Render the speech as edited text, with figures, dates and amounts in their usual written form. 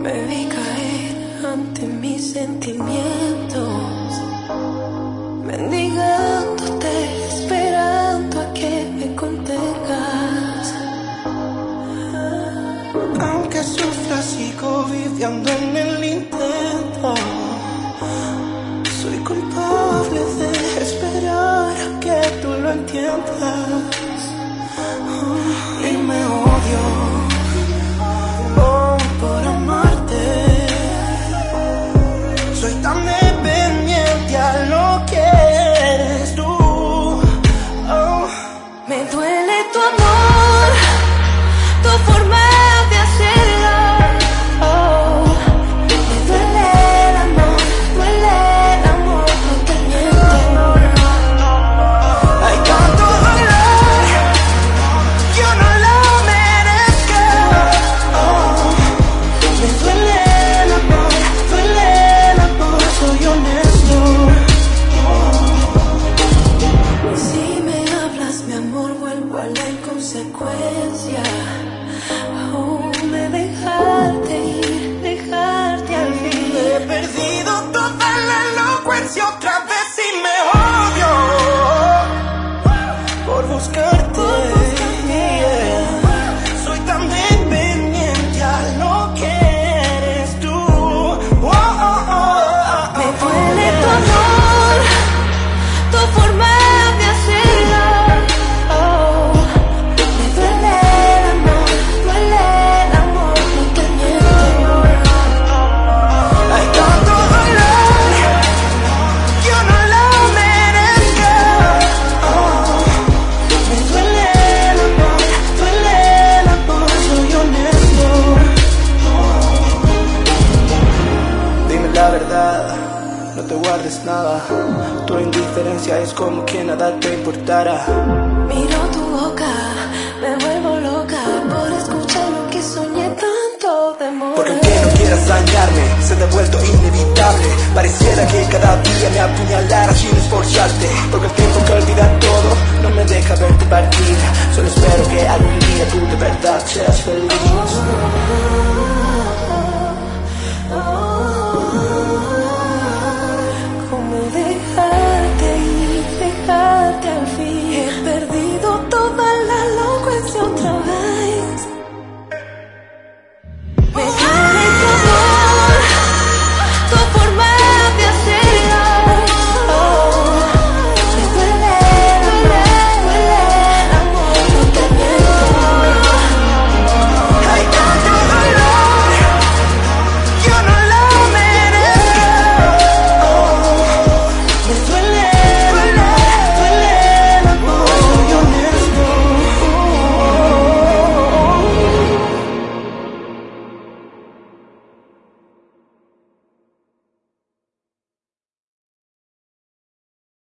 Me vi caer ante mis sentimientos, mendigándote, esperando a que me contengas. Aunque sufra, sigo viviendo en el intento. Soy culpable de esperar a que tú lo entiendas. Y me odio por amarte. Soy tan dependiente a lo que eres tú. Me duele tu amor, tu forma de hacerlo. Me duele el amor, no te miento. Hay tanto dolor, yo no lo merezco. Me duele el amor, soy honesto. Si me hablas, mi amor, vuelvo a la inconsecuencia. De dejarte ir, dejarte al fin. He perdido toda la elocuencia otra vez y me odio por buscarte. Soy tan dependiente a lo que eres tú. Me duele tu amor, tu forma de hacerlo. Me duele el amor, no te miento. Hay tanto dolor, yo no lo merezco. Me duele el amor, soy honesto. Dime la verdad, no te guardes nada. Tu indiferencia es como que nada te importara. Miro tu boca, me vuelvo loca por escuchar lo que soñé tanto demora. Porque aunque no quieras dañarme, se te ha vuelto inevitable. Pareciera que cada día me apuñalara sin esforzarte. Porque el tiempo que olvida todo no me deja verte partir. Solo espero que algún día tú de verdad seas feliz.